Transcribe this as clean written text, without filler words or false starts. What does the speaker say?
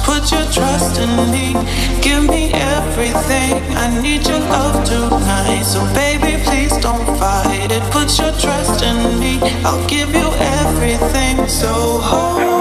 Put your trust in me, give me everything. I need your love tonight, so baby, please don't fight it. Put your trust in me, I'll give you everything. So hold